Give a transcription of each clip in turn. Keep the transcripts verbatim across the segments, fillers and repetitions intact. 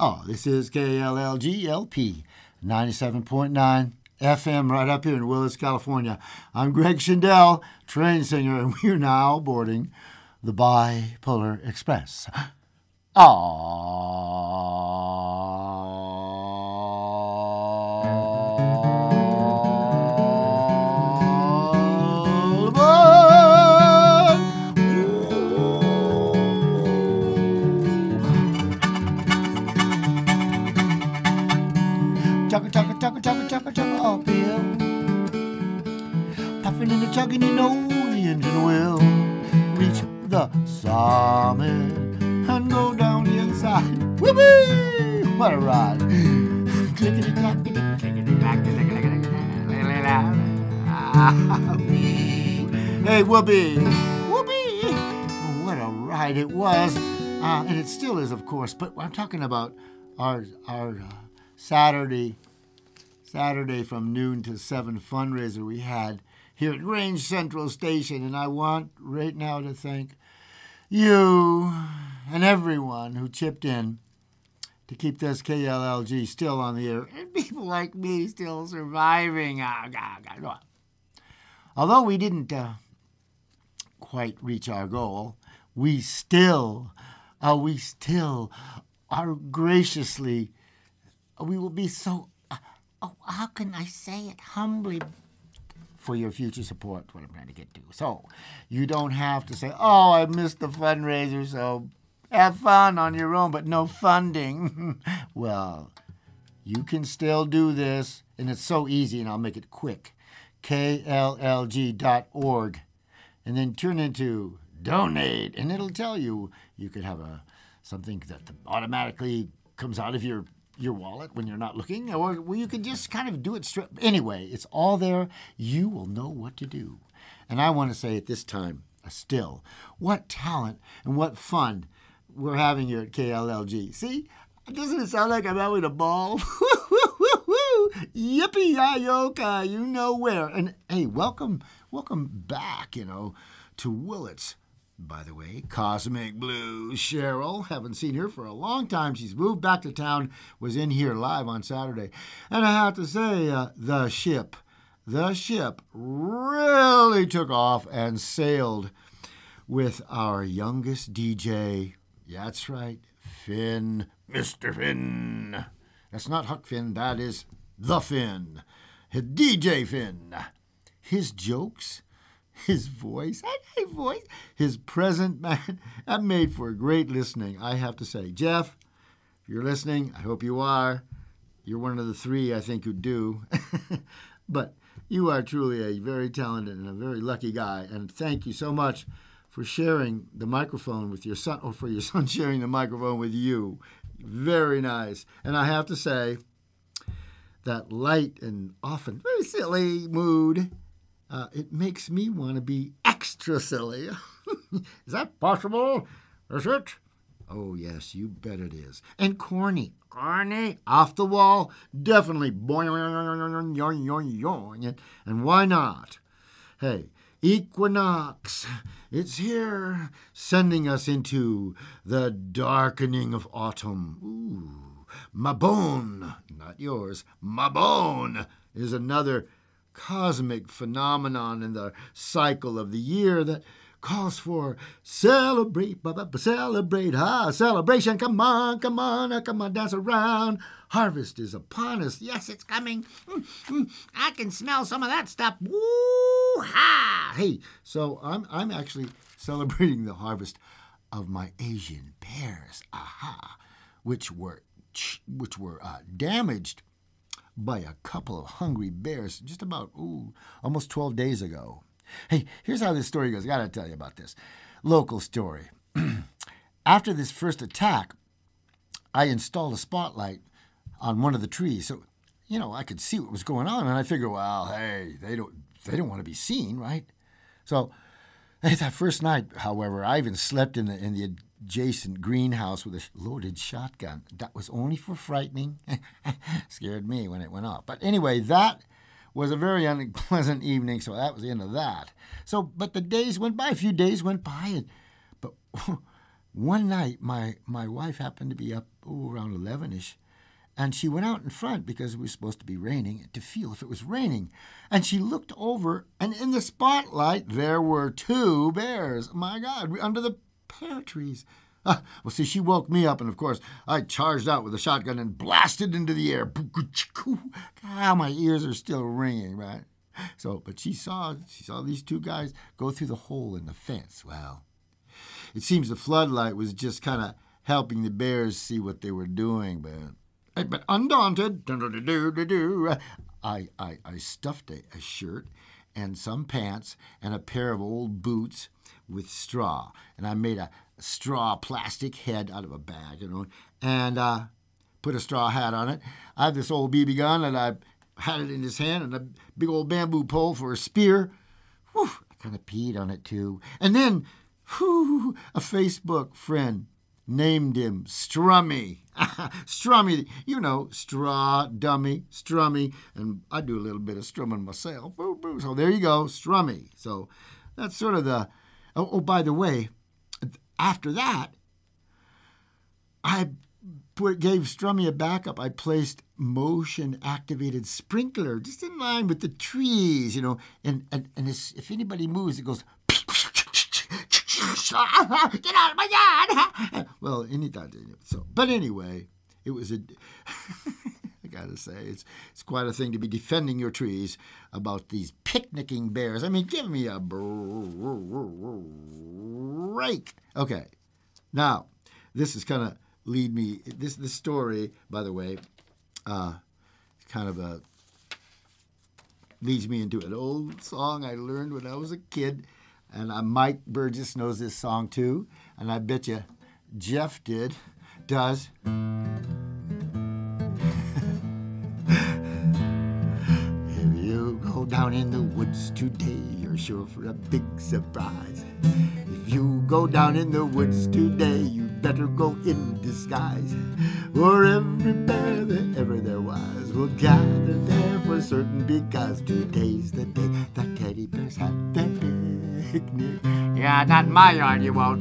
Oh, this is K L L G L P ninety-seven point nine F M right up here in Willis, California. I'm Greg Schindel, train singer, and we're now boarding the Bipolar Express. All aboard! Chugga, chugga, chugga, chugga, chugga, chugga uphill. Puffing and chugging, you know the engine will reach the summit and go down the inside. Whoopee! What a ride! Clickety clackety, clickety clackety, clickety clackety. Hey, whoopee! Whoopee! What a ride it was, uh, and it still is, of course. But I'm talking about our our uh, Saturday. Saturday from noon to seven fundraiser we had here at Range Central Station, and I want right now to thank you and everyone who chipped in to keep this K L L G still on the air, and people like me still surviving. Although we didn't uh, quite reach our goal, we still, uh, we still are graciously, we will be so Oh, how can I say it humbly for your future support, what I'm trying to get to. So you don't have to say, oh, I missed the fundraiser, so have fun on your own, but no funding. Well, you can still do this, and it's so easy, and I'll make it quick. K L L G dot org, and then turn into donate, and it'll tell you you could have a something that automatically comes out of your your wallet when you're not looking, or well, you can just kind of do it straight. Anyway, it's all there. You will know what to do. And I want to say at this time, uh, still, what talent and what fun we're having here at K L L G. See, doesn't it sound like I'm having a ball? Yippee-yi-yo-ki, you know where. And hey, welcome, welcome back, you know, to Willits. By the way, Cosmic Blues Cheryl, haven't seen her for a long time. She's moved back to town, was in here live on Saturday. And I have to say, uh, the ship, the ship really took off and sailed with our youngest D J. Yeah, that's right, Finn, Mister Finn. That's not Huck Finn, that is the Finn, D J Finn. His jokes, his voice, his voice, his present, man, that made for great listening, I have to say. Jeff, if you're listening, I hope you are. You're one of the three, I think, who do. But you are truly a very talented and a very lucky guy, and thank you so much for sharing the microphone with your son, or for your son sharing the microphone with you. Very nice. And I have to say, that light and often very silly mood, Uh, it makes me want to be extra silly. Is that possible? Is it? Oh, yes, you bet it is. And corny. Corny. Off the wall. Definitely. And why not? Hey, Equinox. It's here, sending us into the darkening of autumn. Ooh. Mabon. Not yours. Mabon is another cosmic phenomenon in the cycle of the year that calls for celebrate, celebrate, ah, celebration, come on, come on, come on, dance around. Harvest is upon us. Yes, it's coming. I can smell some of that stuff. Woo-ha! Hey, so I'm I'm actually celebrating the harvest of my Asian pears, aha, which were which were uh, damaged by a couple of hungry bears just about, ooh, almost twelve days ago. Hey, here's how this story goes. I got to tell you about this. Local story. After this first attack, I installed a spotlight on one of the trees. So, you know, I could see what was going on. And I figured, well, hey, they don't they don't want to be seen, right? So hey, that first night, however, I even slept in the in the adjacent greenhouse with a loaded shotgun. That was only for frightening. Scared me when it went off. But anyway, that was a very unpleasant evening, so that was the end of that. So, but the days went by, a few days went by, and but one night, my, my wife happened to be up oh, around eleven-ish, and she went out in front because it was supposed to be raining to feel if it was raining. And she looked over, and in the spotlight, there were two bears. My God, under the pear trees. Ah, well, see, she woke me up, and of course, I charged out with a shotgun and blasted into the air. Ah, my ears are still ringing, right? So, but she saw, she saw these two guys go through the hole in the fence. Well, it seems the floodlight was just kind of helping the bears see what they were doing, but but undaunted, I I, I stuffed a, a shirt and some pants and a pair of old boots with straw, and I made a straw plastic head out of a bag, you know, and uh, put a straw hat on it. I have this old B B gun, and I had it in his hand, and a big old bamboo pole for a spear. Whew, I kind of peed on it, too. And then, whew, a Facebook friend named him Strummy. Strummy, you know, straw, dummy, Strummy, and I do a little bit of strumming myself. Boo, boo. So there you go, Strummy. So that's sort of the... Oh, oh by the way, after that, I put, gave Strummy a backup. I placed motion-activated sprinkler just in line with the trees, you know, and, and, and if anybody moves, it goes... Get out of my yard! Well, anytime. So, but anyway, it was a... I gotta say, it's it's quite a thing to be defending your trees about these picnicking bears. I mean, give me a break. Okay, now this is kind of lead me. This this story, by the way, uh, kind of a leads me into an old song I learned when I was a kid, and uh, Mike Burgess knows this song too, and I bet you Jeff did, does. Down in the woods today, you're sure for a big surprise. If you go down in the woods today, you better go in disguise. For every bear that ever there was will gather there for certain, because today's the day that teddy bears have their picnic. Yeah, not in my yard, you won't.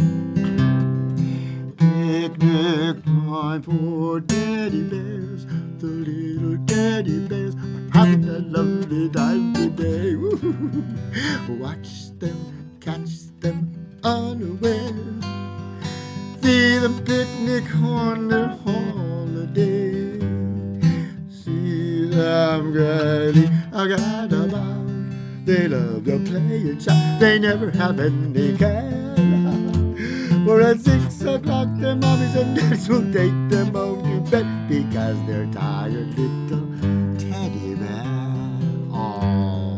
Picnic time for teddy bears. The little teddy bears are having a lovely time today. Woo-hoo-hoo. Watch them, catch them unaware. See them picnic on their holiday. See them gaily gad about. They love to play and shout. They never have any care. For at six o'clock their mommies and dads will take them home to bed, because they're tired little teddy bears. Oh.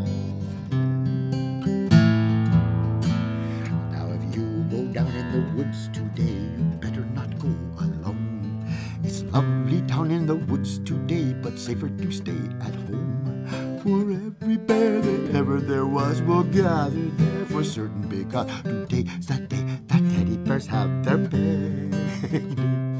Now if you go down in the woods today, you better not go alone. It's lovely down in the woods today, but safer to stay at home. For every bear that ever there was will gather there for certain, because today's the day that teddy bears have their picnic.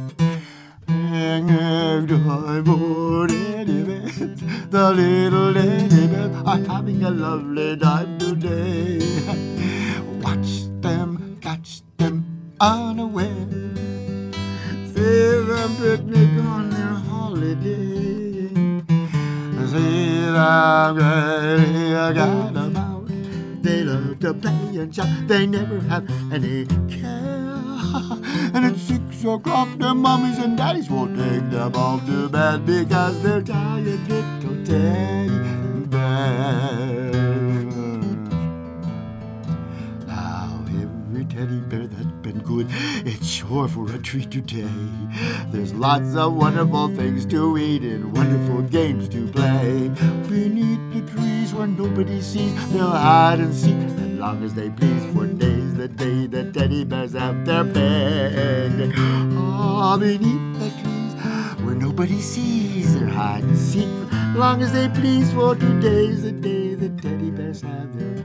Picnic time for teddy bears. The little teddy bears are having a lovely time today. Watch them, catch them unaware. See them picnic on their holiday. See them gad about. They love to play and shout. They never have any care. And at six o'clock, their mommies and daddies will take them home to bed, because they're tired little teddy bears. Now every teddy bear that's been good, it's sure for a treat today. There's lots of wonderful things to eat and wonderful games to play. Beneath the trees where nobody sees, they'll hide and seek as long as they please. For days the day the teddy bears have their picnic. Ah, beneath the trees where nobody sees, they'll hide and seek as long as they please. For today's the day the teddy bears have their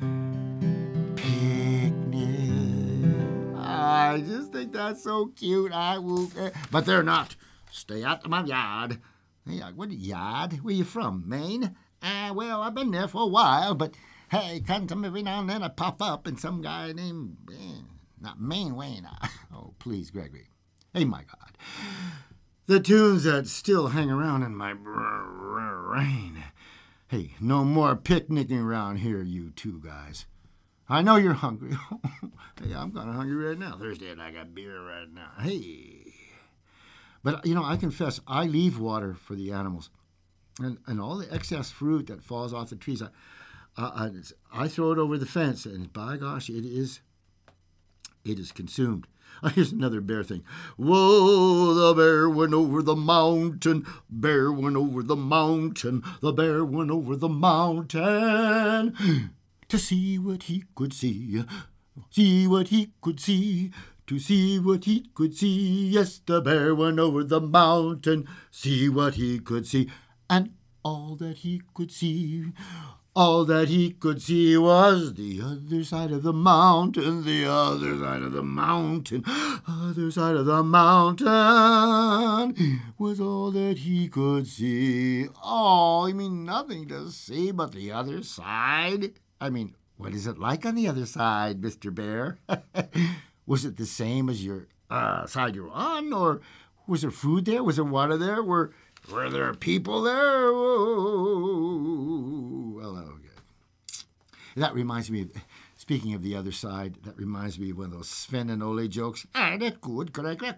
I just think that's so cute. I will, uh, but they're not. Stay out of my yard. Hey, what yard? Where you from? Maine? Uh, well, I've been there for a while, but hey, come every now and then I pop up, and some guy named eh, Not Maine Wayne. Oh, please, Gregory. Hey, my God. The tunes that still hang around in my brain. Hey, no more picnicking around here, you two guys. I know you're hungry. Hey, I'm kind of hungry right now. Thursday, and I got beer right now. Hey. But, you know, I confess, I leave water for the animals. And, and all the excess fruit that falls off the trees, I, I, I throw it over the fence, and by gosh, it is, it is consumed. Oh, here's another bear thing. Whoa, the bear went over the mountain. Bear went over the mountain. The bear went over the mountain to see what he could see. See what he could see. To see what he could see. Yes, the bear went over the mountain. See what he could see. And all that he could see, all that he could see was the other side of the mountain, the other side of the mountain, other side of the mountain was all that he could see. Oh, you mean nothing to see but the other side? I mean, what is it like on the other side, Mister Bear? Was it the same as your uh, side you're on, or was there food there? Was there water there? Were Were there people there? Whoa. Well, okay. That reminds me, of, speaking of the other side, that reminds me of one of those Sven and Ole jokes. Ah, that's good.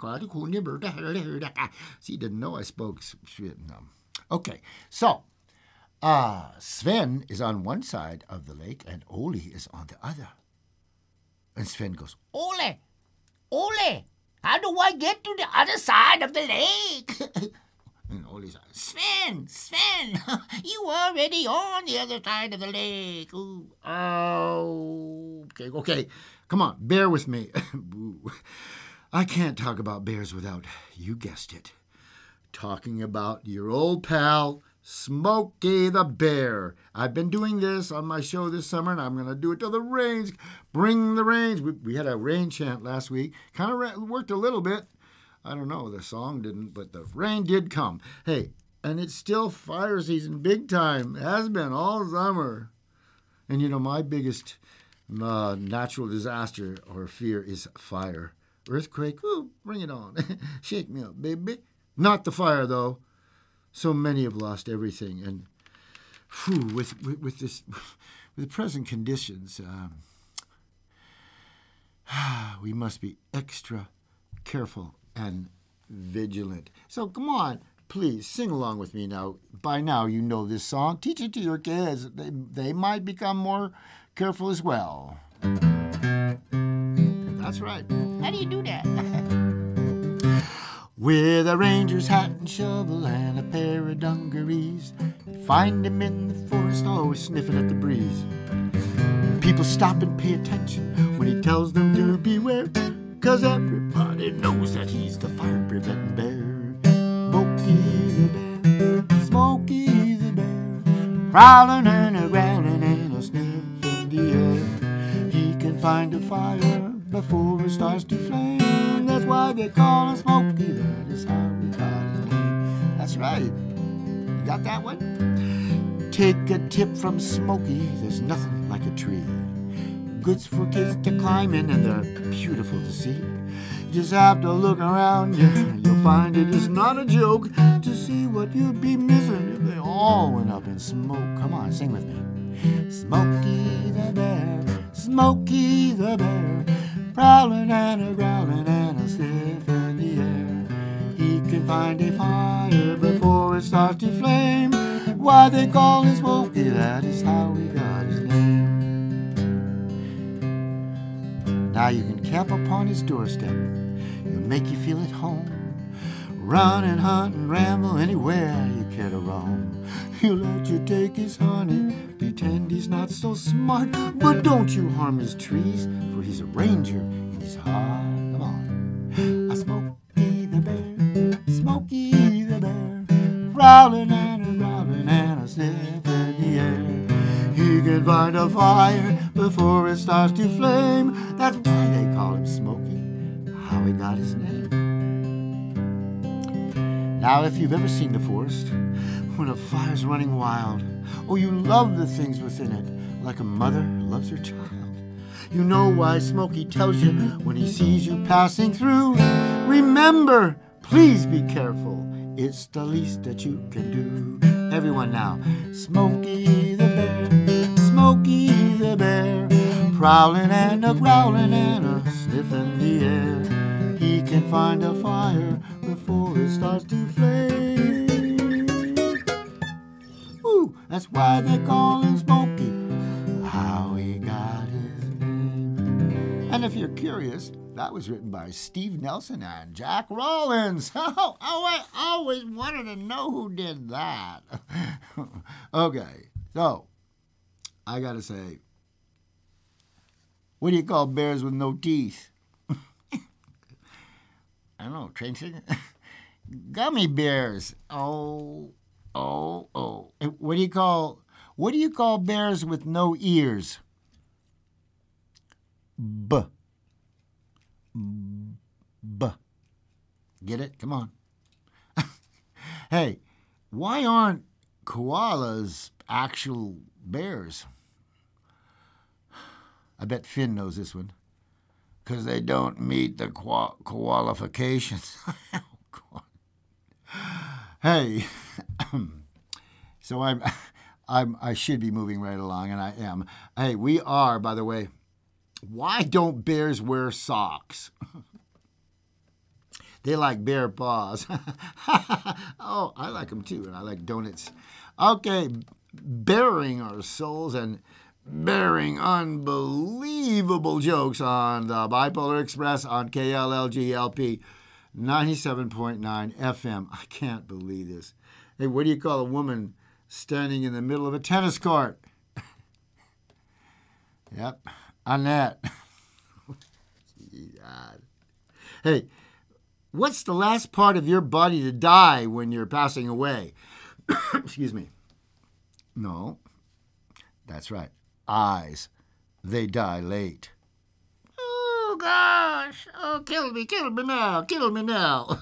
See, didn't know I spoke Sweden. Okay, so uh, Sven is on one side of the lake and Ole is on the other. And Sven goes, Ole, Ole, how do I get to the other side of the lake? And Ole's like, Sven, Sven, you already on the other side of the lake. Ooh. Oh, okay, okay. Come on, bear with me. I can't talk about bears without, you guessed it, talking about your old pal, Smokey the Bear. I've been doing this on my show this summer, and I'm going to do it till the rains. Bring the rains. We, we had a rain chant last week. Kind of worked a little bit. I don't know, the song didn't, but the rain did come. Hey, and it's still fire season big time. It has been all summer. And, you know, my biggest uh, natural disaster or fear is fire. Earthquake, ooh, bring it on. Shake me up, baby. Not the fire, though. So many have lost everything. And whew, with, with, with, this, with the present conditions, um, we must be extra careful and vigilant. So come on, please sing along with me now. By now you know this song. Teach it to your kids. They, they might become more careful as well. That's right. How do you do that? With a ranger's hat and shovel and a pair of dungarees, find him in the forest always sniffing at the breeze. People stop and pay attention when he tells them to beware, 'cause everybody knows that he's the fire-preventing bear. Smokey the Bear, Smokey the Bear, prowling and a growling and a sniff in the air. He can find a fire before it starts to flame. That's why they call him Smokey. That is how we got his name. That's right. You got that one? Take a tip from Smokey. There's nothing like a tree. Goods for kids to climb in, and they're beautiful to see. You just have to look around you. You'll find it is not a joke to see what you'd be missing if they all went up in smoke. Come on, sing with me. Smokey the Bear, Smokey the Bear, prowling and a growling and a sniff in the air. He can find a fire before it starts to flame. Why they call him Smokey, that is how we got his name. Now you can camp upon his doorstep. He'll make you feel at home. Run and hunt and ramble anywhere you care to roam. He'll let you take his honey, pretend he's not so smart. But don't you harm his trees, for he's a ranger in his heart. Come on. A Smokey the Bear, Smokey the Bear, growling and a growling and a sniff in the air. He can find a fire before it starts to flame. That's why they call him Smokey, how he got his name. Now, if you've ever seen the forest, when a fire's running wild, oh, you love the things within it, like a mother loves her child. You know why Smokey tells you when he sees you passing through. Remember, please be careful. It's the least that you can do. Everyone now. Smokey the Bear, Smokey the Bear, prowling and a growling and a sniffing the air. He can find a fire before it starts to flame. Ooh, that's why they call him Smokey. How he got his name. And if you're curious, that was written by Steve Nelson and Jack Rollins. Oh, oh, I always wanted to know who did that. Okay, so I got to say, what do you call bears with no teeth? I don't know, Tracy. Gummy bears. Oh, oh, oh. What do you call what do you call bears with no ears? B. B. Get it? Come on. Hey, why aren't koalas actual bears? I bet Finn knows this one. Because they don't meet the qua- qualifications. Oh, hey, so I'm, I'm, I should be moving right along, and I am. Hey, we are, by the way. Why don't bears wear socks? They like bear paws. Oh, I like them too, and I like donuts. Okay, bearing our souls and bearing unbelievable jokes on the Bipolar Express on K L L G L P ninety-seven point nine F M. I can't believe this. Hey, what do you call a woman standing in the middle of a tennis court? Yep. Annette. Hey, what's the last part of your body to die when you're passing away? Excuse me. No, that's right. Eyes. They die late. Oh, gosh. Oh, kill me, kill me now, kill me now.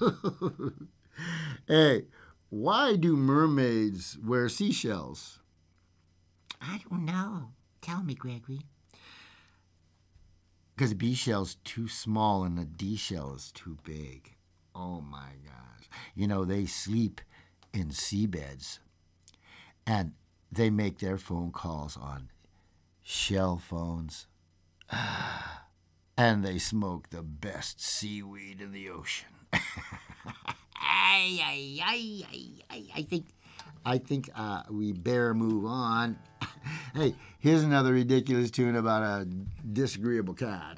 Hey, why do mermaids wear seashells? I don't know. Tell me, Gregory. Because a B shell's too small and a D shell is too big. Oh, my gosh. You know, they sleep in seabeds. And they make their phone calls on shell phones. And they smoke the best seaweed in the ocean. I, I, I, I, I think, I think uh, we better move on. Hey, here's another ridiculous tune about a disagreeable cat.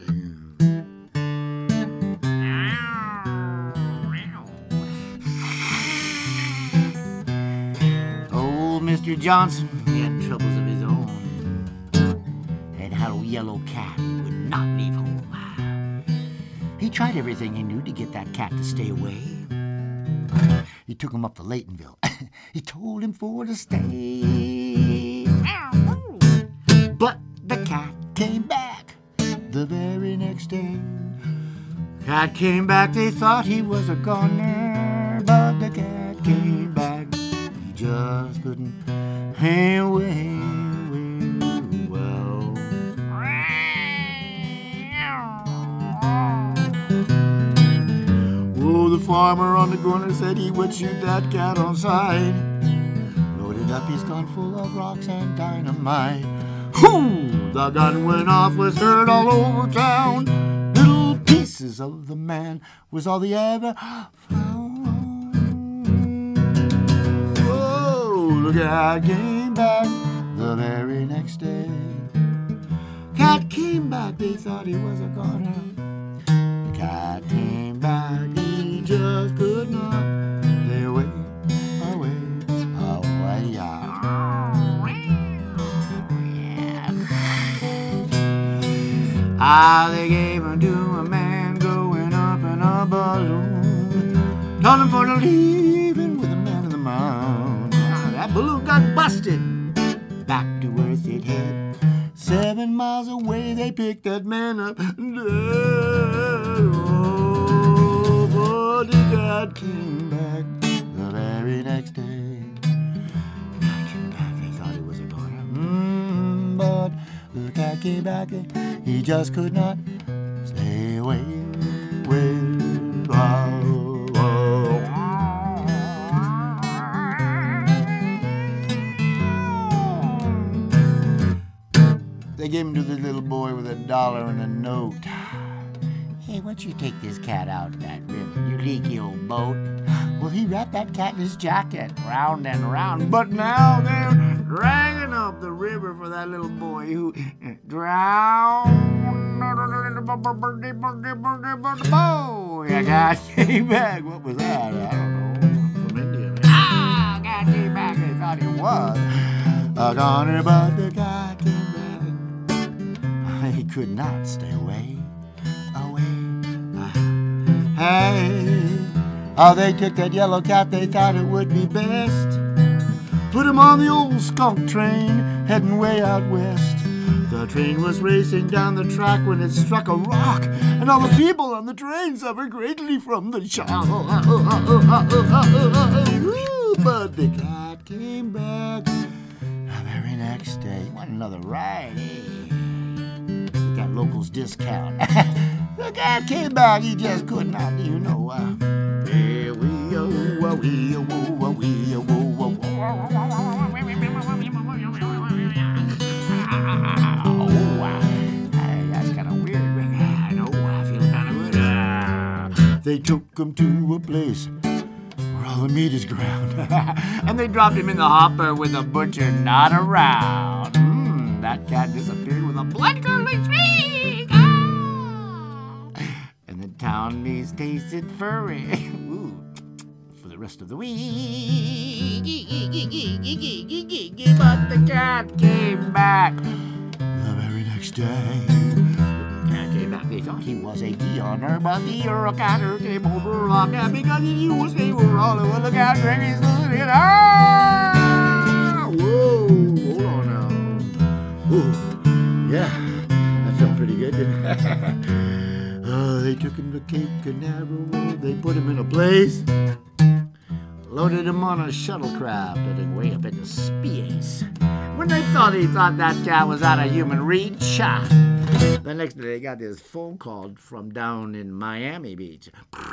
Old Mister Johnson, he had troubles of his own. And had a yellow cat who would not leave home. He tried everything he knew to get that cat to stay away. He took him up to Laytonville. He told him for to stay. But the cat came back the very next day. Cat came back, they thought he was a goner. But the cat came back, he just couldn't hang away. Well, oh, the farmer on the corner said he would shoot that cat on sight. Loaded up his gun full of rocks and dynamite. Whoo! The gun went off, was heard all over town. Little pieces of the man was all they ever found. Whoa! The cat came back the very next day. Cat came back, they thought he was a goner. The cat came back, he just could not stay away, away, away. Ah, they gave him to a man going up in a balloon. Told him for to leave him with a man in the mound. Ah, that balloon got busted. Back to earth it hit. Seven miles away they picked that man up. Dead. Oh, but the cat came back the very next day. Cat came back, they thought he was a goner. Mm, but The cat came back, he just could not stay away. Away. Oh, oh. They gave him to the little boy with a dollar and a note. Hey, why don't you take this cat out to that river, you leaky old boat? Well, he wrapped that cat in his jacket, round and round. But now they're dragging up the river for that little boy who drowned. The cat came back. What was that? I don't know. From India. Ah, cat came back. They thought he was a goner, but the cat came back. He could not stay away. Hey, oh, they took that yellow cat, they thought it would be best. Put him on the old skunk train, heading way out west. The train was racing down the track when it struck a rock, and all the people on the train suffered greatly from the shock. But the cat came back the very next day. He wanted another ride, eh? He got locals discount. The cat came back, he just could not, you know. Uh, yeah, we oh, we oh, we oh, that's kind of weird. I know, I feel kind of good. Uh, they took him to a place where all the meat is ground, and they dropped him in the hopper with the butcher not around. Mm, that cat disappeared with a blood-curdling shriek. Town meats tasted furry. Ooh, for the rest of the week. But the cat came back the very next day. The cat came back. They thought he was a goner, but the Earl Catter came over on that because he knew they were all over the cat drinking saloon. Ah! Whoa, hold on now. Ooh, yeah, that felt pretty good, didn't it? Uh, they took him to Cape Canaveral, they put him in a place, loaded him on a shuttlecraft heading way up into space. When they thought he thought that cat was out of human reach, the next day they got this phone call from down in Miami Beach.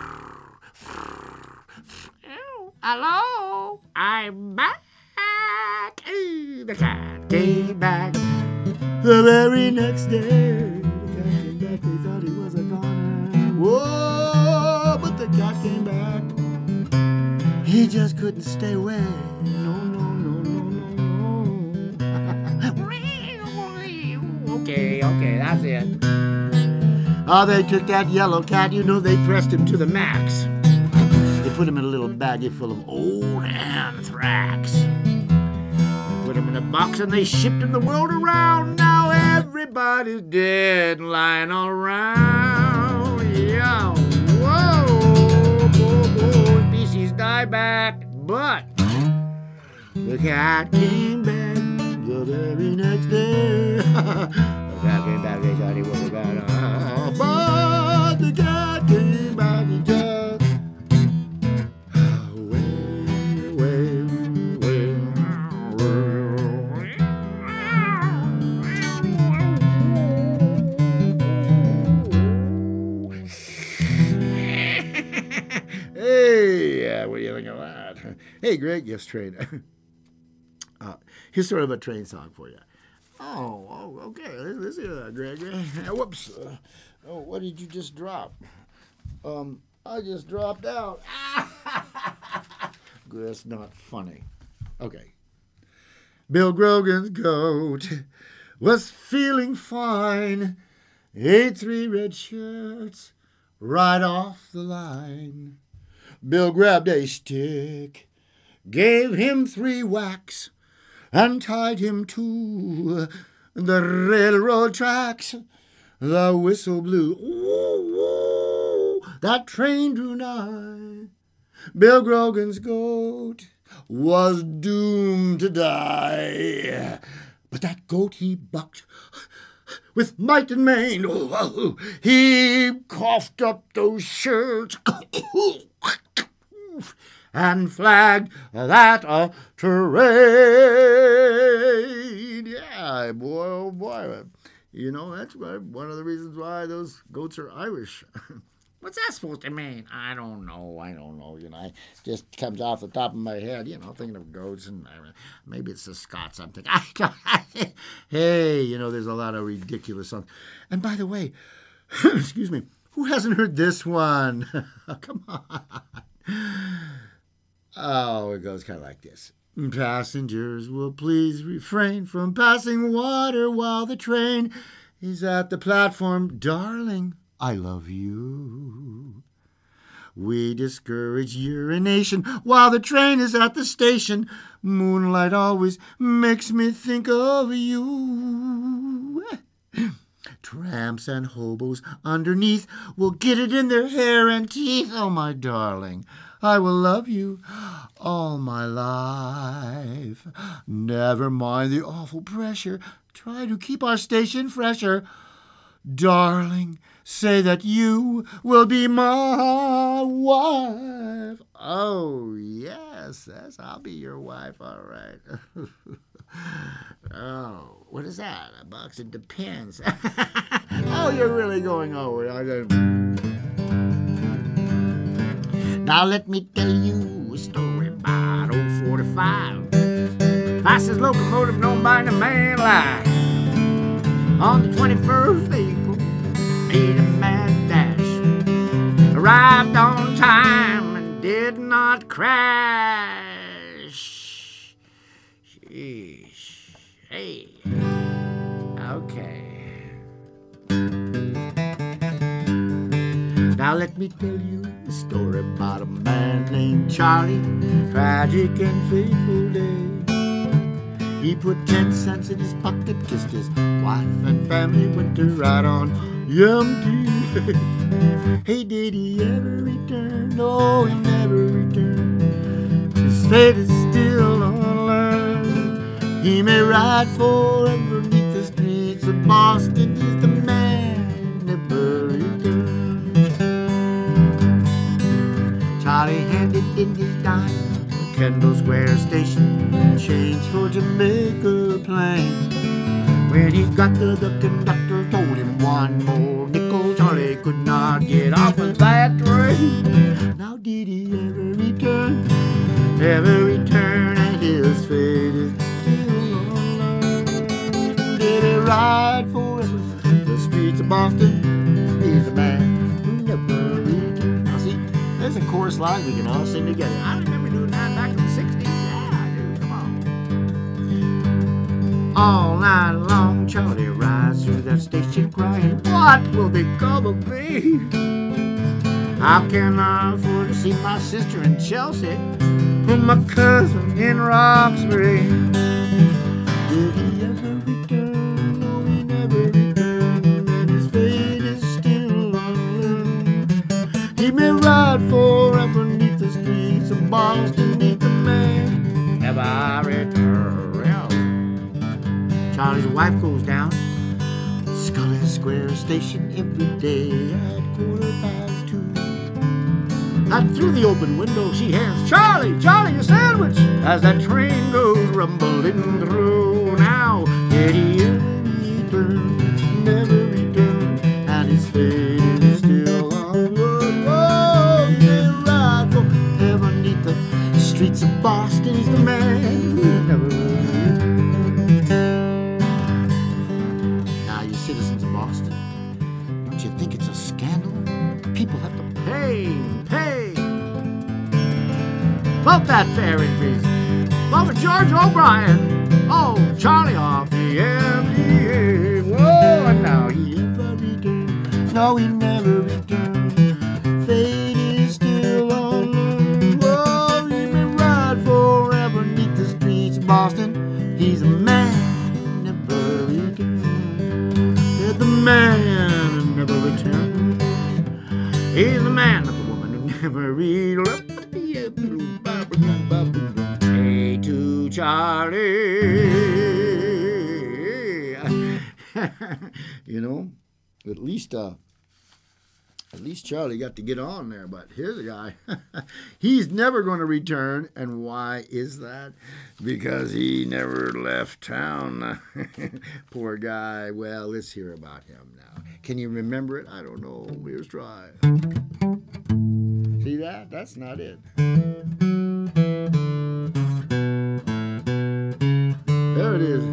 Hello, I'm back. Ooh, the cat came back the very next day. They thought he was a goner. Whoa, but the cat came back. He just couldn't stay away. No, no, no, no, no, no. Okay, okay, that's it. Oh, they took that yellow cat, you know, they pressed him to the max. They put him in a little baggie full of old anthrax. Put him in a box and they shipped him the world around. Now everybody's dead and lying all around. Yeah, whoa, poor, poor species die back. But the cat came back the very next day. The cat came back, they thought he was a goner. But the cat came back, he just Hey, Greg, yes, train. uh, here's sort of a train song for you. Oh, oh okay. Let's hear that, Greg. Uh, whoops. Uh, oh, what did you just drop? Um, I just dropped out. That's not funny. Okay. Bill Grogan's goat was feeling fine. Ate three red shirts right off the line. Bill grabbed a stick, gave him three whacks, and tied him to the railroad tracks. The whistle blew, ooh, ooh, that train drew nigh. Bill Grogan's goat was doomed to die. But that goat he bucked with might and main. Oh, oh, he coughed up those shirts and flagged that uh, train. Yeah, yeah, boy, oh boy. You know, that's one of the reasons why those goats are Irish. What's that supposed to mean? I don't know. I don't know. You know, it just comes off the top of my head. You know, thinking of goats, and uh, maybe it's the Scots. I'm thinking. Hey, you know, there's a lot of ridiculous songs. And by the way, excuse me, who hasn't heard this one? Come on. Oh, it goes kind of like this. Passengers will please refrain from passing water while the train is at the platform. Darling, I love you. We discourage urination while the train is at the station. Moonlight always makes me think of you. Tramps and hobos underneath will get it in their hair and teeth. Oh, my darling, I will love you all my life. Never mind the awful pressure. Try to keep our station fresher. Darling, say that you will be my wife. Oh, yes, yes, I'll be your wife, all right. Oh, what is that? A box of Depends. Oh, you're really going over. Now let me tell you a story about old forty-five. Fastest locomotive known by the man alive. On the twenty-first of April, made a mad dash. Arrived on time and did not crash. Sheesh. Hey. Okay. Now let me tell you a story about a man named Charlie. Tragic and fateful day. He put ten cents in his pocket, kissed his wife and family, went to ride on empty. Hey, did he ever return? No, he never returned. His fate is still unlearned. He may ride forever beneath the streets of Boston. He's the man never returned. Charlie handed in his dime. Kendall Square Station, change for Jamaica Plain. When he got there, the conductor told him one more nickel. Charlie could not get off of that train. Now did he ever return? Never return, and his fate is still unknown. Did he ride forever the streets of Boston? He's a man who never returned. Now see, there's a chorus line we can all sing together. I remember doing that back in the sixties. Yeah, I do. Come on. All night long, Charlie rides through that station crying, what will become of me? How can I afford to see my sister in Chelsea from my cousin in Roxbury? Did he ever return? No, he never returned, and his fate is still unknown. He may ride forever neath the streets of Boston, neath the man never returned. Charlie's wife goes down Scully Square Station every day at quarter past two. And through the open window she hears, Charlie, Charlie, your sandwich, as that train goes rumbling through. Now, did he ever return? Never returned, and his fate is still unknown. Oh, he may ride forever neath the streets of Boston. He's the man who never returned. Now, you citizens of Boston, don't you think it's a scandal? People have to pay, pay. Vote that fare increase. Vote for George O'Brien. Oh, Charlie off the M D A. Whoa, and now he never returned. No, he never returned. Fate is still unknown. Whoa, he may ride forever neath the streets of Boston. He's a man who never returned. Yeah, the man who never returned. He's the man of the woman who never returned. Hey, to Charlie. You know, at least uh, At least Charlie got to get on there, but here's a guy. He's never going to return, and why is that? Because he never left town. Poor guy. Well, let's hear about him now. Can you remember it? I don't know. Here's try. See that? That's not it. There it is.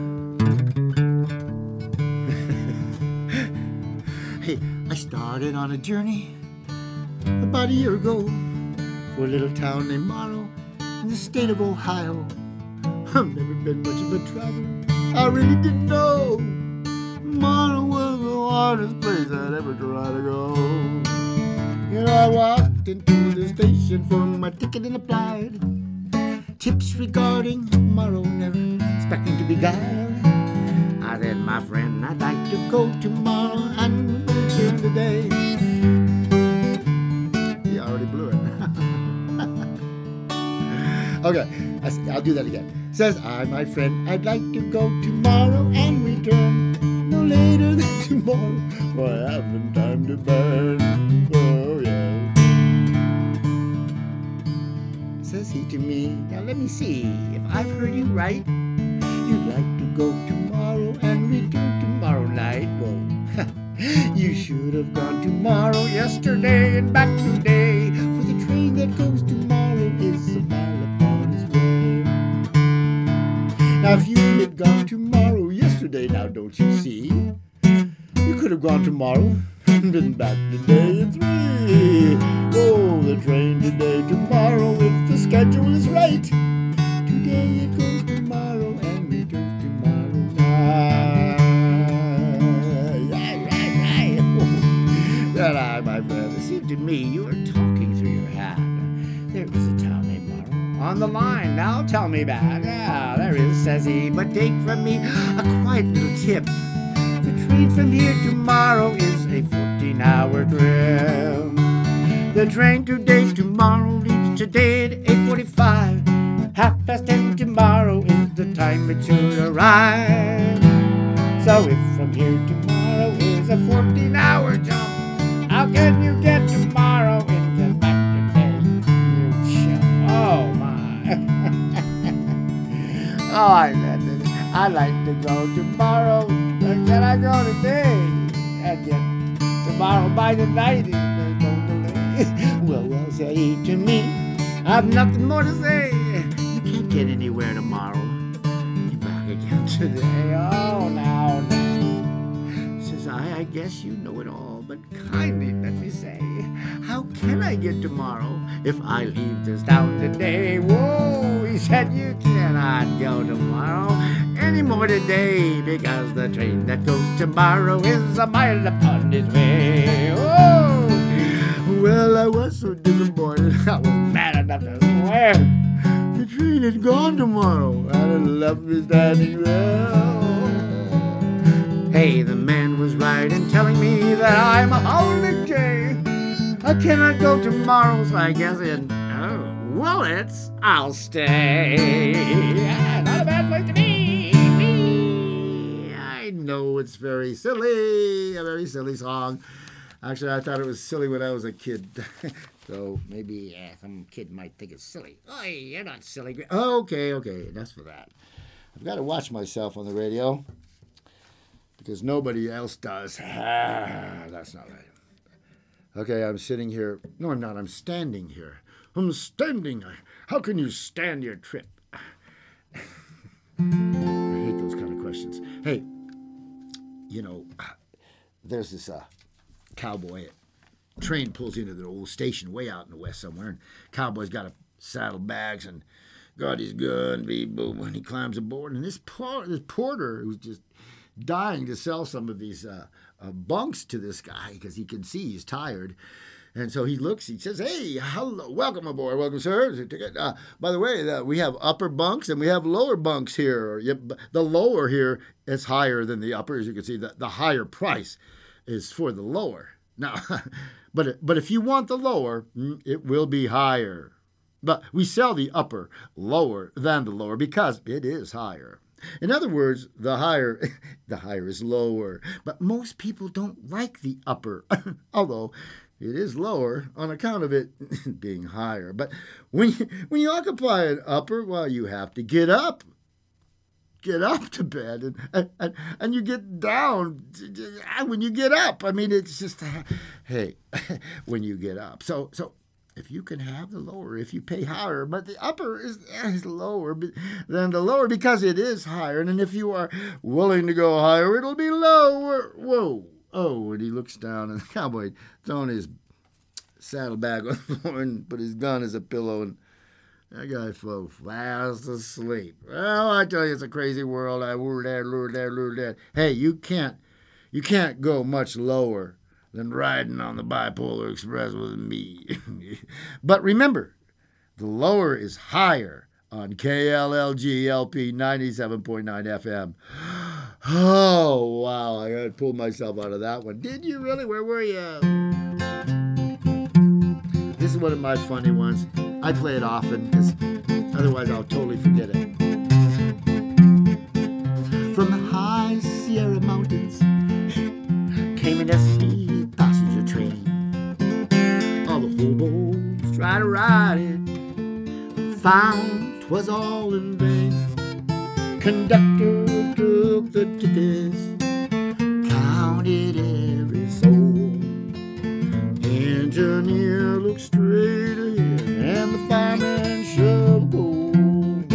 Hey, I started on a journey about a year ago for a little town named Morrow in the state of Ohio. I've never been much of a traveler. I really didn't know Morrow was the hardest place I'd ever try to go. You know, I walked into the station for my ticket and applied. Tips regarding Morrow, never expecting to be guiled. I said, my friend, I'd like to go tomorrow and return today. He already blew it. Okay, I'll do that again. Says, I, my friend, I'd like to go tomorrow and return no later than tomorrow, for I haven't time to burn. Oh, yeah. Says he to me, now let me see if I've heard you right. You'd like to go tomorrow and return tomorrow night. Whoa. You should have gone tomorrow, yesterday, and back today, for the train that goes tomorrow is a mile upon his way. Now if you had gone tomorrow, yesterday, now don't you see? You could have gone tomorrow and been back today at three. Oh, the train today, tomorrow, if the schedule is right. Today it goes tomorrow and returns tomorrow night. Right, right, right. That I, my friend, it seemed to me you were talking through your hat. There is a town named Morrow on the line. Now tell me back. Ah, there is, says he. But take from me a quiet little tip. The train from here tomorrow is a fourteen-hour trip. The train today tomorrow leaves today at eight forty-five. Half past ten tomorrow is the time it should arrive. So if from here tomorrow is a fourteen-hour jump, how can you get tomorrow into back today? You chump. Oh my. Oh, I love it. I'd like to go tomorrow. But can I go today? And get tomorrow by the night. Well, well, say he to me, I've nothing more to say. You can't get anywhere tomorrow. You're back again today. Oh, now, now. Says I, I guess you know it all, but kindly let me say, how can I get tomorrow if I leave this town today? Whoa, he said you cannot go tomorrow anymore today, because the train that goes tomorrow is a mile upon its way. Whoa. Well, I was so disappointed, I was mad enough to swear. The train had gone tomorrow, and it left me standing there. Hey, the man was right in telling me that I'm a holiday. I cannot go tomorrow, so I guess in oh, Willits I'll stay. Yeah, not a bad place to be. I know it's very silly, a very silly song. Actually, I thought it was silly when I was a kid. So maybe uh, some kid might think it's silly. Oh, you're not silly. Oh, okay, okay, that's for that. I've got to watch myself on the radio because nobody else does. Ah, that's not right. Okay, I'm sitting here. No, I'm not. I'm standing here. I'm standing. How can you stand your trip? I hate those kind of questions. Hey, you know, there's this uh, cowboy. Train pulls into the old station way out in the west somewhere, and cowboy's got a saddlebags and got his gun, beep, boom, and he climbs aboard. And this, por- this porter who's just dying to sell some of these uh, uh, bunks to this guy because he can see he's tired. And so he looks, he says, hey, hello, welcome aboard, welcome, sir. Uh, by the way, uh, we have upper bunks and we have lower bunks here. The lower here is higher than the upper, as you can see. The, the higher price is for the lower. Now, but but if you want the lower, it will be higher. But we sell the upper lower than the lower because it is higher. In other words, the higher, the higher is lower. But most people don't like the upper, although It is lower on account of it being higher. But when you, when you occupy an upper, well, you have to get up. Get up to bed and, and, and you get down when you get up. I mean, it's just, hey, when you get up. So, so if you can have the lower, if you pay higher, but the upper is, is lower than the lower because it is higher. And if you are willing to go higher, it'll be lower. Whoa. Oh, and he looks down, and the cowboy throwing his saddlebag on the floor and put his gun as a pillow, and that guy fell fast asleep. Well, I tell you, it's a crazy world. I lure that, lure that, lure that. Hey, you can't, you can't go much lower than riding on the bipolar express with me. But remember, the lower is higher on K L L G L P ninety-seven point nine F M. Oh, wow, I got to pull myself out of that one. Did you really? Where were you? This is one of my funny ones. I play it often because otherwise I'll totally forget it. From the high Sierra Mountains came an S-speed passenger train. All the hobos tried to ride it, found 'twas all in vain. Conductor took the tickets, counted every soul. Engineer looked straight ahead, and the fireman shoveled gold.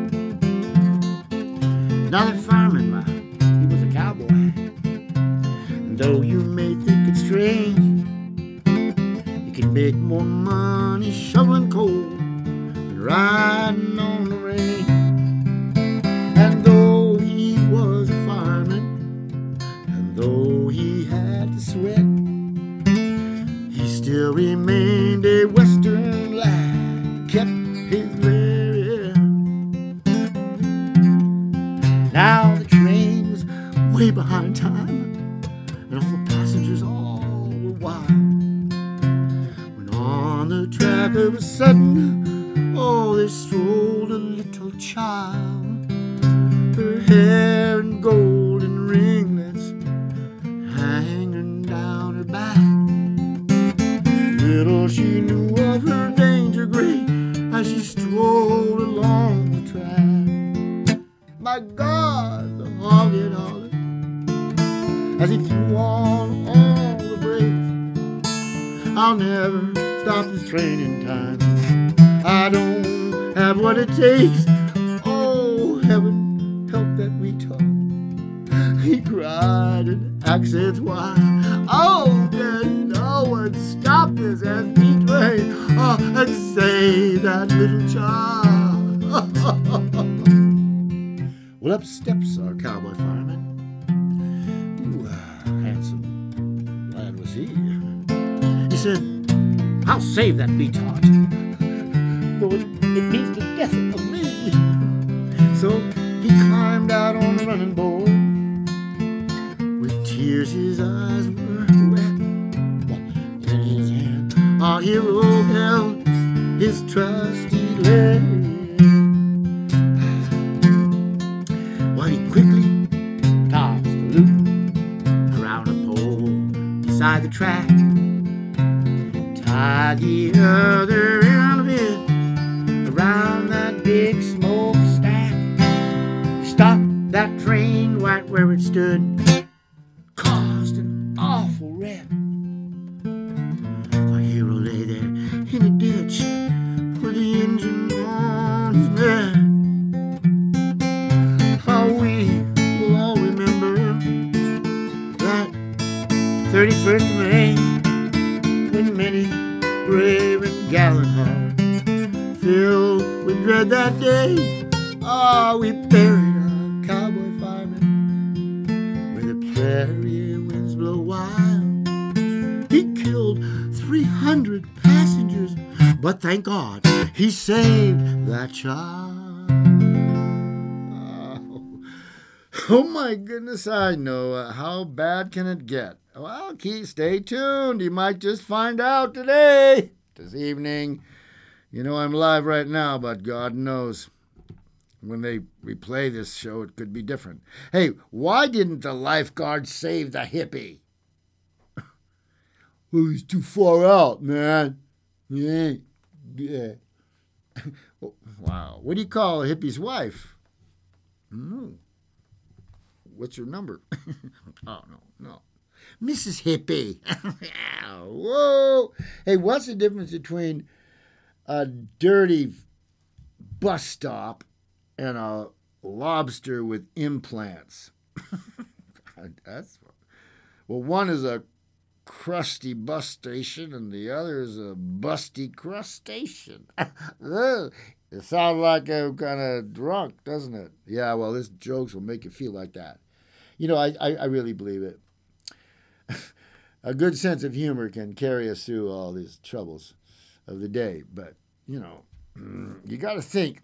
Now that fireman, my, he was a cowboy. And though you may think it's strange, you can make more money shoveling coal than riding on the range. And though he was a fireman, and though he had to sweat, he still remained a Western lad, kept his lariat. Now the train was way behind time, and all the passengers all were wild. When on the track of a sudden, oh, there strolled a little child. Her hair and golden ringlets hanging down her back. Little she knew of her danger great as she strolled along the track. My God, the hog had hollered as he threw on all the brakes. I'll never stop this train in time. I don't have what it takes. Oh, heaven, help that we talk. He cried in accents wide. Oh, can no one stop this S P train oh, and save that little child? Well, up steps our cowboy fireman. Ooh, uh, handsome lad was he. He said, I'll save that retard, for it, it means the death of me. So he climbed out on the running board. With tears his eyes were wet. In his hand our hero held his trusty lariat. While he quickly tossed a loop around a pole beside the track, tied the other end of it around that big smokestack. Stopped that train right where it stood, caused an awful wreck. Our hero lay there in a ditch with the engine on his neck. How we will all remember that thirty-first of May, when many brave and gallant hearts filled with dread that day. Ah, oh, we buried our cowboy fireman where the prairie winds blow wild. He killed three hundred passengers, but thank God he saved that child. Oh, oh my goodness, I know. Uh, how bad can it get? Well, Keith, stay tuned. You might just find out today, this evening. You know I'm live right now, but God knows. When they replay this show, it could be different. Hey, why didn't the lifeguard save the hippie? Well, he's too far out, man. Yeah. Yeah. Wow. What do you call a hippie's wife? No. What's her number? Oh, no, no. Missus Hippie. Whoa. Hey, what's the difference between a dirty bus stop and a lobster with implants? That's well, one is a crusty bus station and the other is a busty crustacean. It sounds like I'm kind of drunk, doesn't it? Yeah, well, this jokes will make you feel like that. You know, I, I, I really believe it. A good sense of humor can carry us through all these troubles of the day. But, you know, you got to think.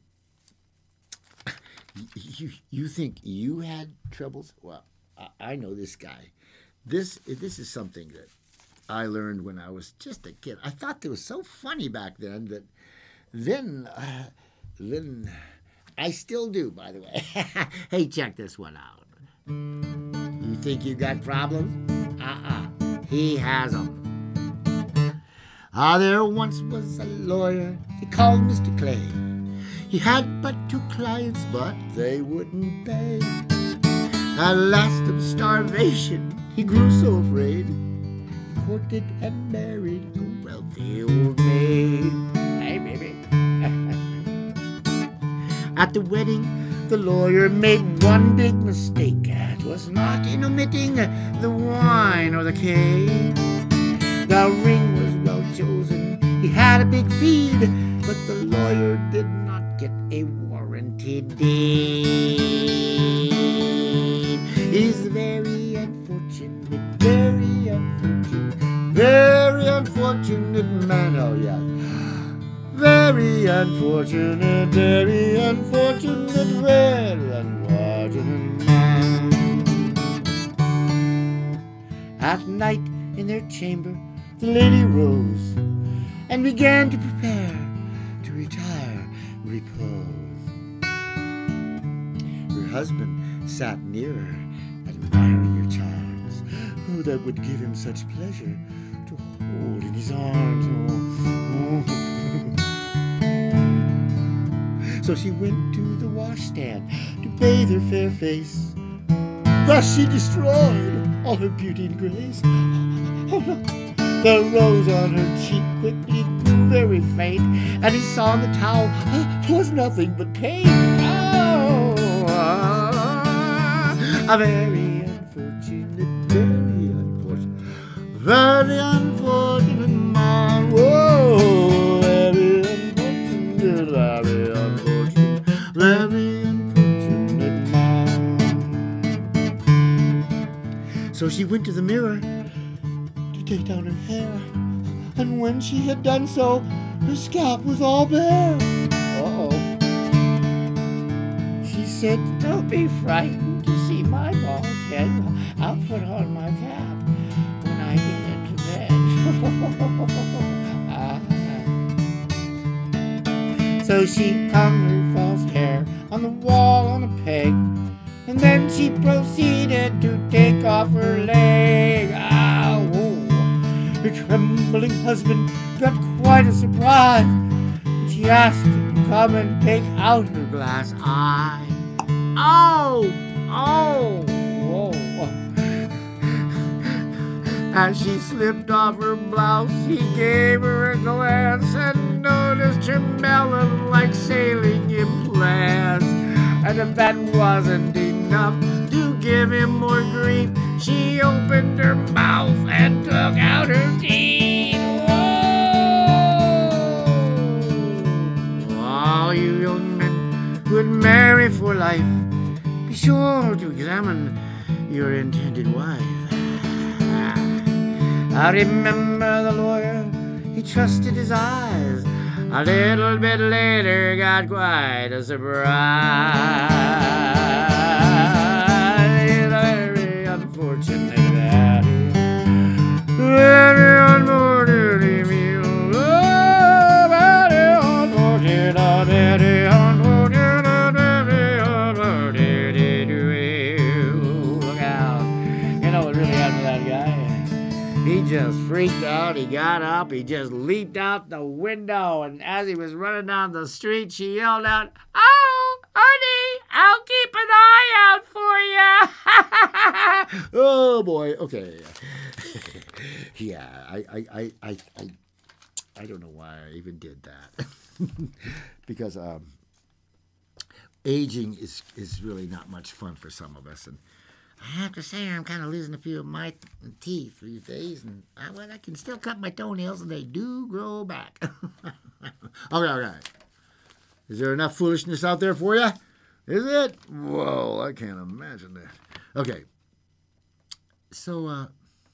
You, you think you had troubles? Well, I, I know this guy. This, this is something that I learned when I was just a kid. I thought it was so funny back then that then, uh, then I still do, by the way. Hey, check this one out. You think you got problems? Uh-uh. He has them. Ah, there once was a lawyer. He called Mister Clay. He had but two clients, but they wouldn't pay. At last of starvation, he grew so afraid. Courted and married a wealthy old maid. Hey, baby. At the wedding, the lawyer made one big mistake. It was not in omitting the wine or the cake. The ring was well chosen. He had a big feed, but the lawyer did not get a warranty deed. He's very unfortunate, very unfortunate, very unfortunate man. Oh, yeah. Very unfortunate, very unfortunate, very unfortunate man. At night in their chamber, the lady rose and began to prepare to retire, repose. Her husband sat near her, admiring her charms. Oh, that would give him such pleasure to hold in his arms. Oh, oh. So she went to the washstand to bathe her fair face. Thus she destroyed all her beauty and grace. Oh no! The rose on her cheek quickly grew very faint, and he saw in the towel was nothing but pain. Oh, a very unfortunate, very unfortunate, very unfortunate man. Whoa, very unfortunate, very unfortunate, very unfortunate man. So she went to the mirror to take down her hair, and when she had done so, her scalp was all bare. Uh-oh. She said, "Don't be frightened to see my bald head. I'll put on my cap when I get into bed." Ah. So she hung her false hair on the wall on a peg, and then she proceeded to take off her leg. Ah, whoa. Her trembling husband got quite a surprise. She asked him to come and take out her glass eye. Oh, oh, whoa. As she slipped off her blouse, he gave her a glance and noticed her melon like sailing implants. And if that wasn't enough to give him more grief, she opened her mouth and took out her teeth. Whoa! All you young men who would marry for life, be sure to examine your intended wife. I remember the lawyer, he trusted his eyes. A little bit later got quite a surprise. Very unfortunate, very unfortunate, very unfortunate, very unfortunate. Look out. You know what really happened to that guy? He just freaked freaked out. He got up. He just leaped out the window. And as he was running down the street, she yelled out, "Oh, honey, I'll keep an eye out for you." Oh, boy. Okay. Yeah, I, I, I, I, I, I don't know why I even did that. Because um, aging is, is really not much fun for some of us. And I have to say, I'm kind of losing a few of my teeth these days, and I, well, I can still cut my toenails, and they do grow back. Okay, okay. Is there enough foolishness out there for you? Is it? Whoa, I can't imagine that. Okay. So, uh,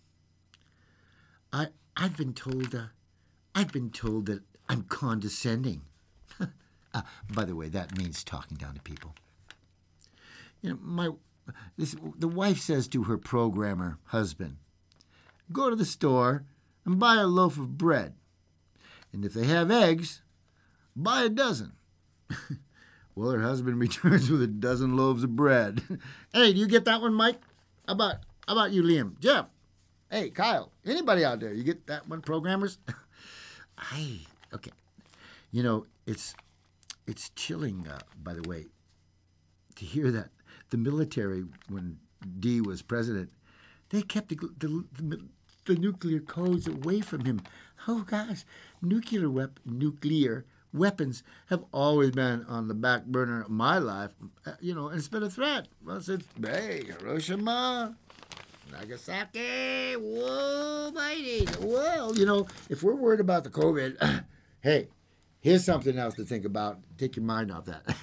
I I've been told, uh, I've been told that I'm condescending. uh, by the way, that means talking down to people. You know, my. This, the wife says to her programmer husband, "Go to the store and buy a loaf of bread. And if they have eggs, buy a dozen." Well, her husband returns with a dozen loaves of bread. Hey, do you get that one, Mike? How about, how about you, Liam? Jeff? Hey, Kyle? Anybody out there? You get that one, programmers? I, okay. You know, it's, it's chilling, uh, by the way, to hear that the military, when D was president, they kept the, the, the, the nuclear codes away from him. Oh, gosh. Nuclear, wep- nuclear weapons have always been on the back burner of my life, uh, you know, and it's been a threat. Well, it's, hey, Hiroshima, Nagasaki, whoa, mighty. Well, you know, if we're worried about the COVID, hey, here's something else to think about. Take your mind off that.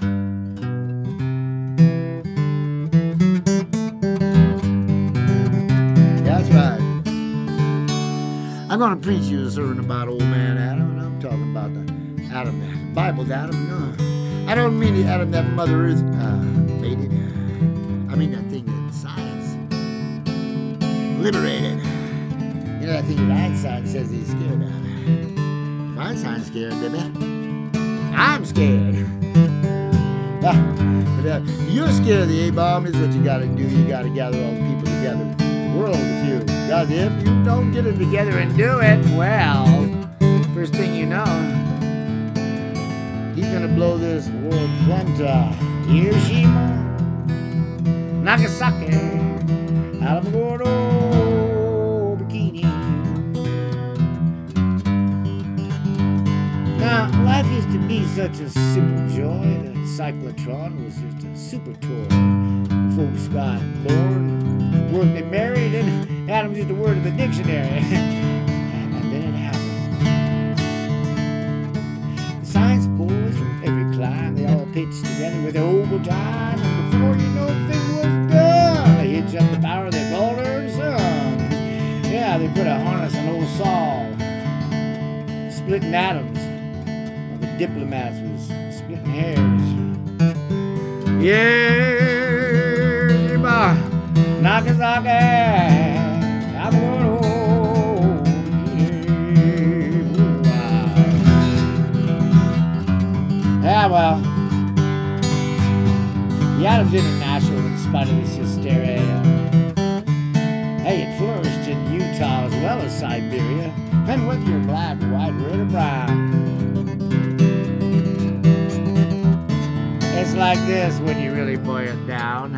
That's right. I'm going to preach you a sermon about old man Adam, and I'm talking about the Adam, the Bible Adam. No, I don't mean the Adam that Mother Earth uh, made it. I mean that thing that science liberated. You know that thing that Einstein says he's scared of. If Einstein's scared, baby, I'm scared. Uh, but uh, you're scared of the A-bomb. Is what you got to do. You got to gather all the people together. World with you, because if you don't get it together and do it, well, first thing you know, he's gonna blow this world plumb to Hiroshima, Nagasaki, Alamogordo, Bikini. Now, life used to be such a simple joy. The cyclotron was just a super toy. Folks got born, worked and married, and Adam's just a word in the dictionary. And then it happened. The science boys from every clime, they all pitched together with overtime, and before you know the thing was done, they hitched up the power of their gold-earned sun. Yeah, they put a harness on old Saul, splitting atoms, while the diplomats was splitting hairs. Yeah. Nagasaki, I'm gonna hold you. Yeah, well, the Adams International, in spite of this hysteria, hey, it flourished in Utah as well as Siberia, and whether you're black, white, red, or brown. It's like this when you really boil it down.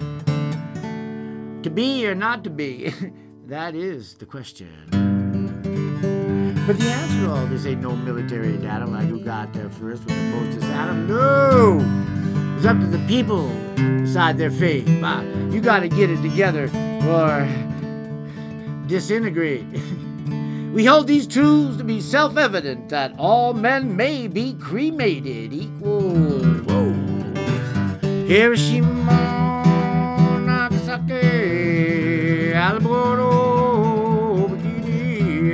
To be or not to be, that is the question. But the answer to all this ain't no military data like who got there first with the mostest atom. No! It's up to the people to decide their fate. Wow. You gotta get it together or disintegrate. We hold these truths to be self-evident that all men may be cremated equal. Whoa. Hiroshima, Nagasaki, Alamogordo, Bikini.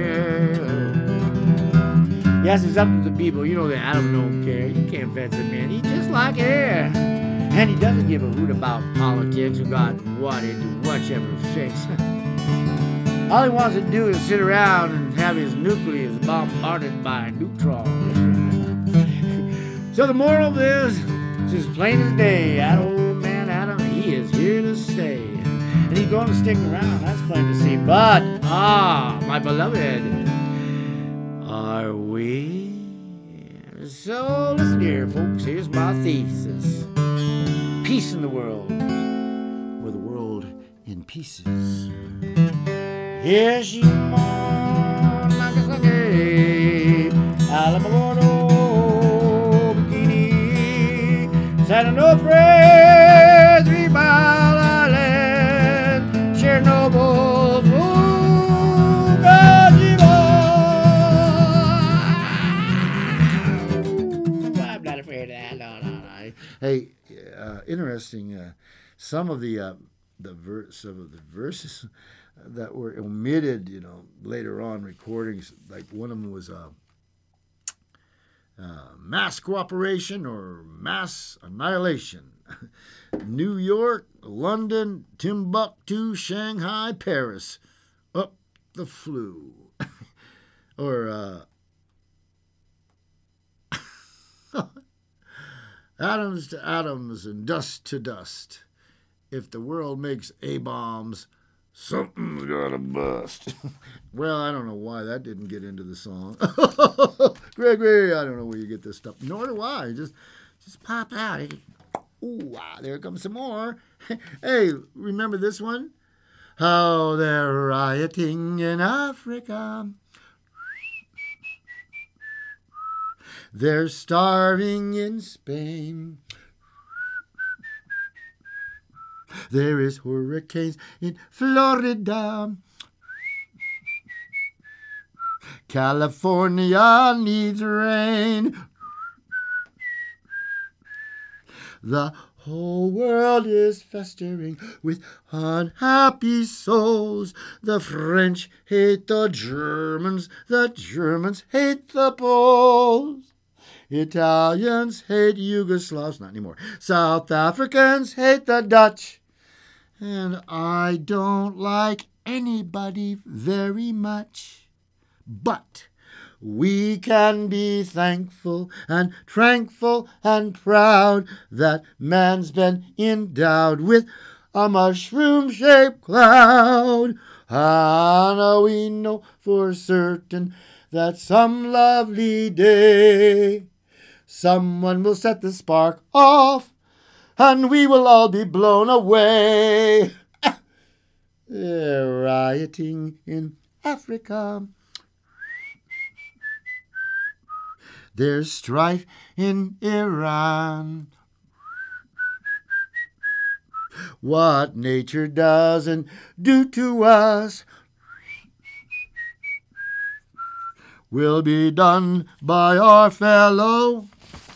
Yes, it's up to the people. You know that Adam don't care. He can't fence it, man. He's just like air. And he doesn't give a hoot about politics or got what into whichever fix. All he wants to do is sit around and have his nucleus bombarded by neutrons. So the moral of this is as plain as day. That old man Adam, he is here to stay. And he's going to stick around, that's plain to see. But Ah, my beloved, are we? So listen here, folks. Here's my thesis. Peace in the world, Or the world in pieces. here she on Nagasaki, Alamogordo, Bikini, San Onofre, Three Mile Island, Chernobyl, Fukushima. I'm not afraid of that. No, no, no. Hey, uh, interesting. Uh, some of the uh, the verse some of the verses that were omitted, you know, later on recordings. Like one of them was uh, uh, mass cooperation or mass annihilation. New York, London, Timbuktu, Shanghai, Paris, up the flu. or uh, atoms to atoms and dust to dust. If the world makes A-bombs, something's gotta bust. Well, I don't know why that didn't get into the song. Gregory, I don't know where you get this stuff. Nor do I. Just, just pop out. Ooh, ah, there comes some more. Hey, remember this one? How they're rioting in Africa. They're starving in Spain. There is hurricanes in Florida. California needs rain. The whole world is festering with unhappy souls. The French hate the Germans. The Germans hate the Poles. Italians hate Yugoslavs. Not anymore. South Africans hate the Dutch. And I don't like anybody very much. But we can be thankful and tranquil and proud that man's been endowed with a mushroom-shaped cloud. And we know for certain that some lovely day someone will set the spark off and we will all be blown away. They're rioting in Africa. There's strife in Iran. What nature doesn't do to us will be done by our fellow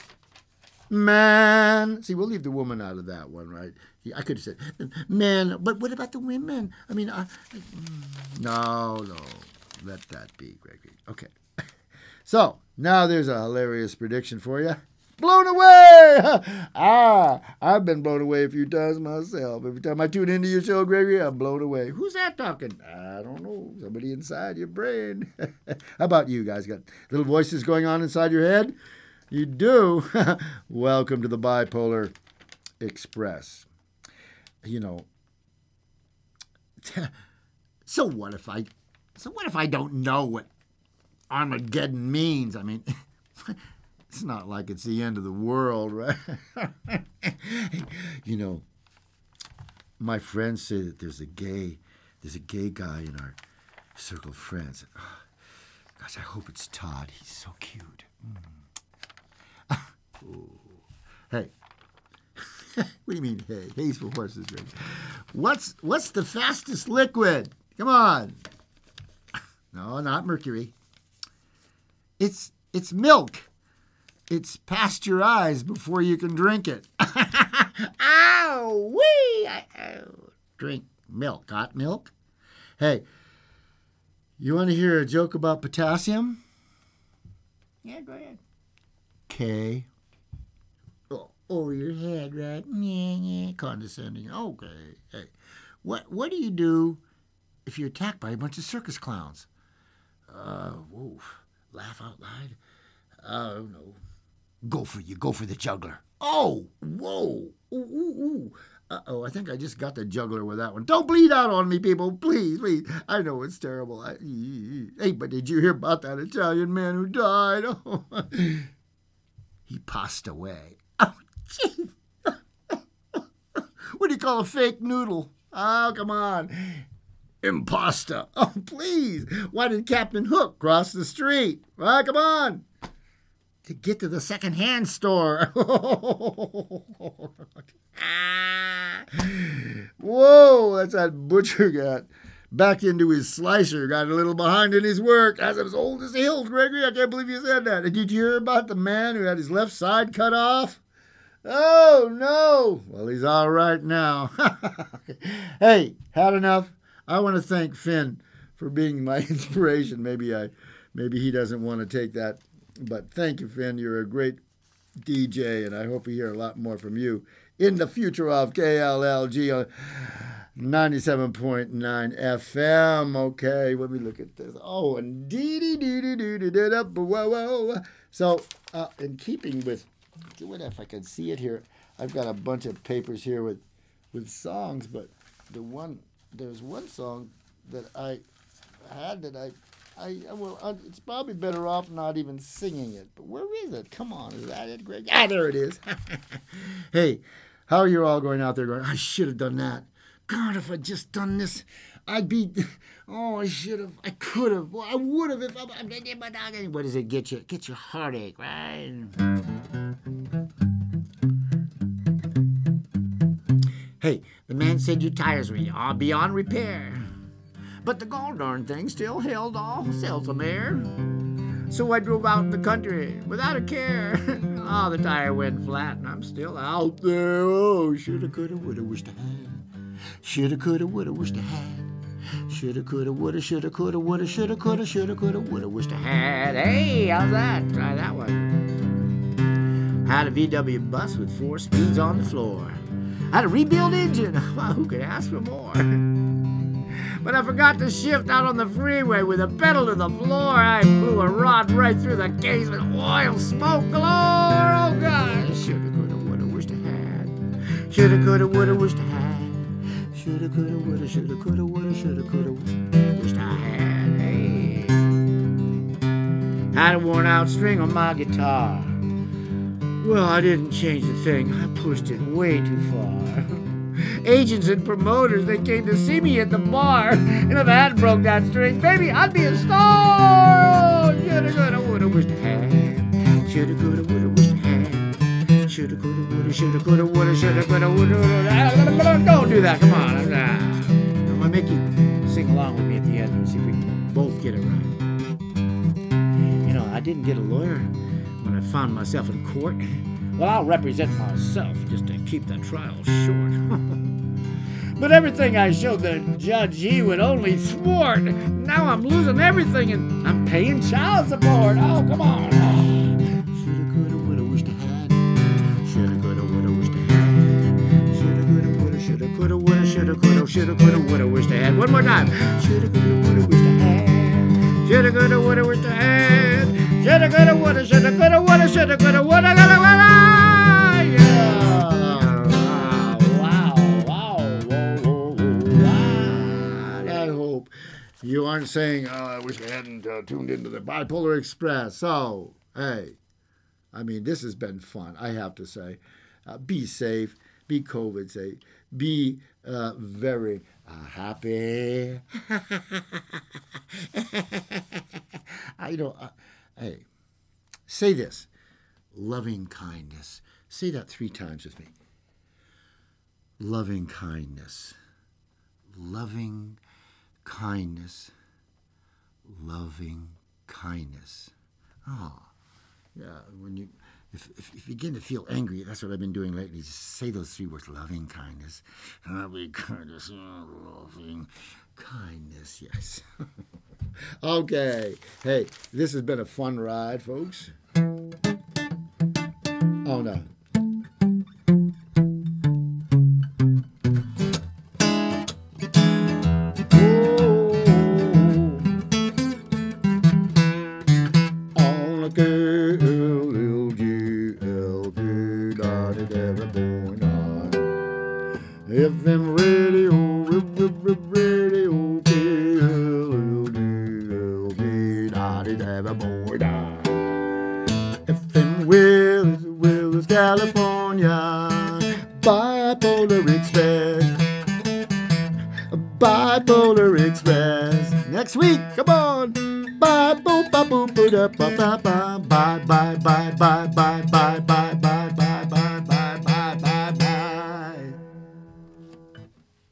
man. See, we'll leave the woman out of that one, right? I could have said man, but what about the women? I mean, I, no, no, let that be, Gregory. Okay. So, now there's a hilarious prediction for you. Blown away! ah, I've been blown away a few times myself. Every time I tune into your show, Gregory, I'm blown away. Who's that talking? I don't know. Somebody inside your brain. How about you guys? Got little voices going on inside your head? You do? Welcome to the Bipolar Express. You know, so what if I, so what if I don't know what Armageddon means? I mean, it's not like it's the end of the world, right? You know, my friends say that there's a gay, there's a gay guy in our circle of friends. Oh, gosh, I hope it's Todd. He's so cute. Mm. Hey, what do you mean, hey? Hay's for horses, right? What's what's the fastest liquid? Come on. No, not mercury. It's it's milk. It's pasteurized before you can drink it. Ow, wee! I, oh, drink milk, hot milk. Hey, you want to hear a joke about potassium? Yeah, go ahead. K. Oh, over your head, right? Yeah, yeah. Condescending. Okay. Hey, what what do you do if you're attacked by a bunch of circus clowns? Uh, whoa. Laugh out loud? I don't know. Go for you. Go for the juggler. Oh, whoa. Ooh, ooh, ooh. Uh-oh, I think I just got the juggler with that one. Don't bleed out on me, people. Please, please. I know it's terrible. I, hey, but did you hear about that Italian man who died? Oh, he passed away. Oh, gee. What do you call a fake noodle? Oh, come on. Imposter. Oh, please. Why did Captain Hook cross the street? Oh, come on. To get to the second-hand store. Whoa, that's that butcher got back into his slicer, got a little behind in his work. That's as old as the hills, Gregory. I can't believe you said that. Did you hear about the man who had his left side cut off? Oh, no. Well, he's all right now. Hey, had enough? I want to thank Finn for being my inspiration. Maybe I, maybe he doesn't want to take that. But thank you, Finn. You're a great D J, and I hope we hear a lot more from you in the future of K L L G on ninety-seven point nine F M. Okay, let me look at this. Oh, and dee dee dee dee dee dee dee whoa whoa. So, uh, in keeping with, what if I can see it here? I've got a bunch of papers here with with songs, but the one there's one song that I had that I. I, well, it's probably better off not even singing it. But where is it? Come on, is that it, Greg? Ah, there it is. Hey, how are you all going out there going, I should have done that. God, if I'd just done this, I'd be, oh, I should have, I could have, well, I would have if I, what does it get you? Get your heartache, right? Hey, the man said your tires were beyond repair. But the gall darn thing still held all seldom air. So I drove out in the country without a care. Oh, the tire went flat and I'm still out there. Oh, shoulda, coulda, woulda, wished I had. Shoulda, coulda, woulda, wished I had. Shoulda, coulda, woulda, shoulda, coulda, woulda, shoulda, coulda, shoulda, coulda, woulda, wished I had. Hey, how's that? Try that one. Had a V W bus with four speeds on the floor. Had a rebuilt engine. Well, who could ask for more? But I forgot to shift out on the freeway with a pedal to the floor. I blew a rod right through the casement. Oil smoke galore. Oh, gosh. Shoulda, coulda, woulda, wished I had. Shoulda, coulda, woulda, wished I had. Shoulda, coulda, woulda, shoulda, coulda, woulda, shoulda, coulda, wished I had. Hey. Had a worn out string on my guitar. Well, I didn't change the thing. I pushed it way too far. Agents and promoters, they came to see me at the bar. And if I hadn't broke that string, baby, I'd be a star. Shoulda, coulda, woulda, wished I had. Shoulda, coulda, woulda, wished I had. Shoulda, coulda, woulda, shoulda, coulda, woulda, shoulda, coulda, woulda. Don't do that, come on. I'm gonna make you sing along with me at the end and see if we can both get it right. You know, I didn't get a lawyer when I found myself in court. Well, I'll represent myself just to keep the trial short. But everything I showed the judge, he would only thwart. Now I'm losing everything and I'm paying child support. Oh, come on. Shoulda, coulda, woulda, wished I had. Shoulda, coulda, woulda, wished I had. Shoulda, coulda, woulda, shoulda, coulda, woulda, shoulda, coulda, shoulda, coulda, woulda, wished I had. One more time. Shoulda, coulda, woulda, wished I had. Shoulda, coulda, woulda, wished I had. Shoulda, coulda, woulda, shoulda, coulda, woulda, shoulda, coulda, woulda, coulda, woulda. You aren't saying, oh, I wish I hadn't uh, tuned into the Bipolar Express. So, hey, I mean, this has been fun, I have to say. Uh, be safe, be COVID safe, be uh, very uh, happy. I, you know, uh, hey, say this, loving kindness. Say that three times with me. Loving kindness. Loving kindness, loving kindness. Oh, yeah. When you, if, if if you begin to feel angry, that's what I've been doing lately. Just say those three words: loving kindness, loving kindness, loving kindness. Yes. Okay. Hey, this has been a fun ride, folks. Oh no. F M radio, radio, F M Willis, Willis, California. Bipolar Express, Bipolar Express. Next week, come on. Bye, boop, ba, boop, ba, da, ba, ba, ba, bye, bye, bye, bye, bye, bye, bye.